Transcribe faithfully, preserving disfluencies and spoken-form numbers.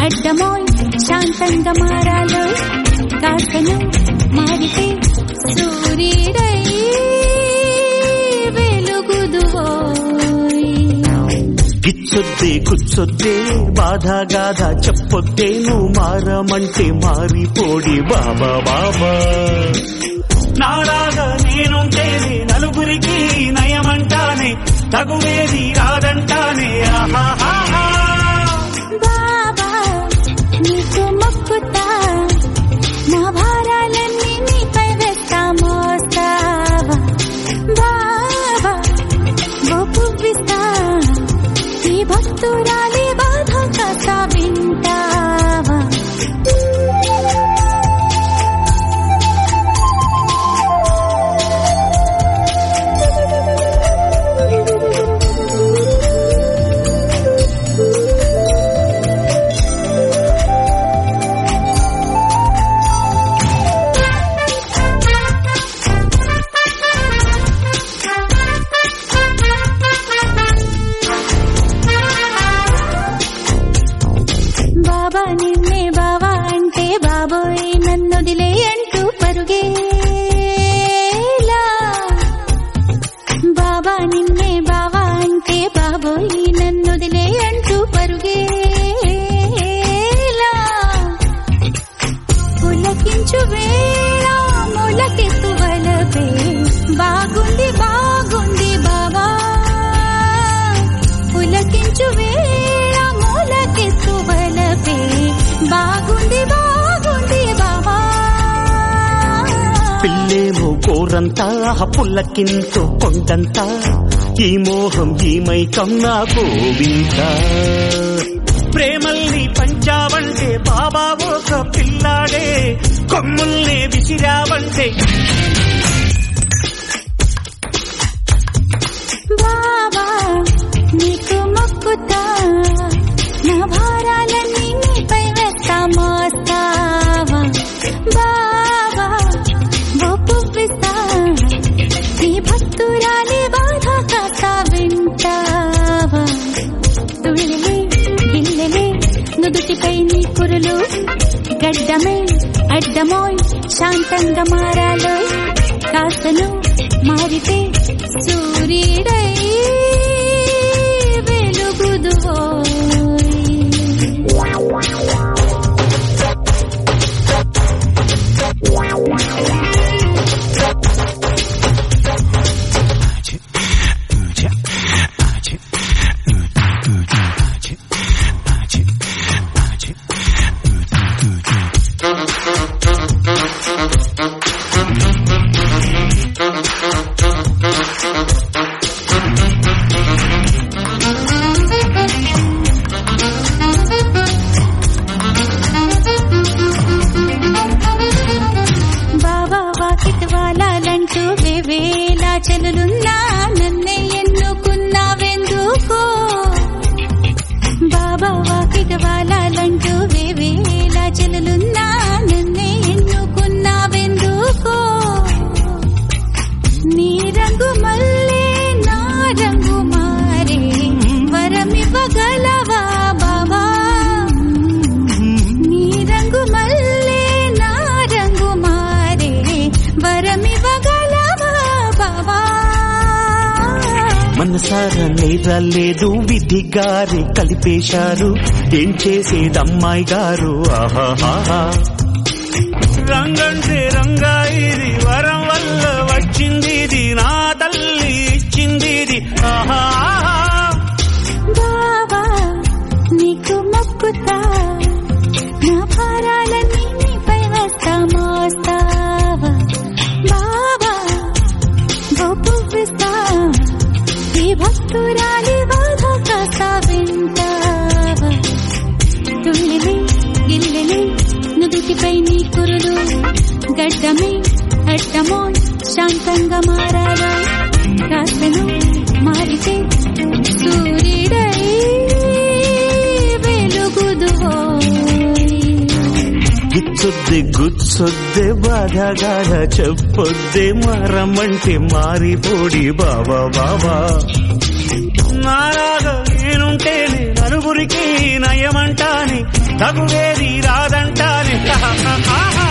అడ్డమోయ్ శాంతంగా మారాలో కాసను మారితే సూర్యుడై వెలుగుదువోయ్. గిచ్చొద్దే కూర్చొద్దే బాధ గాథ చెప్పొద్దే నువ్వు మారమంటే మారిపోడి బాబా బాబా. నాలాగా నేనుంటేనే నలుగురికి నయమంటానే తగువేది రాదంటానే ఆహాహా. బాబా నీకు మొక్కుతా నా భారాలన్నీ నీపై వేస్తా మోస్తావా. బాబా ఓ పువ్విస్తా ఈ భక్తురాలి బాధ కాస్త వింటావా. బాబా నిన్నే బావా అంటే బాబోయ్ నన్నొదిలే అంటూ పరుగేలా. బాబా నిన్నే బావా అంటే బాబోయ్ నన్నొదిలే అంటూ పరుగేలా. పులకించు వేళ ములకెత్తు వలపే బాగుంది బాగుంది బాబా. పులకించు వేళ ములకెత్తు వలపే బాగుంది బాగుంది బాబా. పిల్లేమో కోరంతా పుల్లకింతో కొండంతా ఈ మోహం ఈ మైకం నా గోవింద. ప్రేమల్ని పంచావంటే బాబా ఒక పిల్లాడే కొమ్ముల్నే విసిరావంటే. బాబా నీకు మొక్కుతా నా భారాలన్నీ నీపై వేస్తా మోస్తావా. బాబా ఓ పువ్విస్తా ఈ భక్తురాలి బాధ కాస్త వింటావా. తుళ్ళిలే గిల్లెలే నుదుటిపై నీ కురులు గడ్డమే అడ్డమోయ్ శాంతంగా మారాలో కాసను మారితే సూర్యుడై వెలుగుదువోయ్. బాబా వాకిట్ వాలాలంటూ వేవేలా చెలులున్నా నన్నే ఎన్నుకున్నావెందుకో. బాబా వాకిట్ వాలాలంటూ వేవేలా చెలులున్నా నన్నే ఎన్నుకున్నావెందుకో. నీ రంగు మల్లే నా రంగు మారే వరమివ్వగలవా బాబా. నీ రంగు మల్లే నా రంగు మారే వరమివ్వగలవా బాబా. మనసారా నేరాలేదు విధి గారి కలిపేశారు ఏం చేసేదమ్మాయి గారు ఆహాహా. రంగంటే రంగా ఇది వరం వల్ల వచ్చింది ఇది నా తల్లి ఇచ్చింది ఇది ఆహాహా. బాబా నీకు మొక్కుతా నా భారాలన్నీ నీపై వేస్తా మోస్తావా. బాబా ఓ పువ్విస్తా ఈ భక్తురాలి బాధ కాస్త వింటావా. తుళ్ళిలే గిల్లెలే నుదుటిపై నీ కురులు గడ్డమే అడ్డమోయ్ శాంతంగా మారాలా కాసను మారితే సూర్యుడై వెలుగుదువోయ్. గిచ్చొద్దే గుచ్చొద్దే బాధ గాథ చెప్పొద్దే మారమంటే మారిపోడి బాబా బాబా. నాలాగా నేనుంటేనే నలుగురికి నయమంటానే తగువేది రాదంటానే ఆహా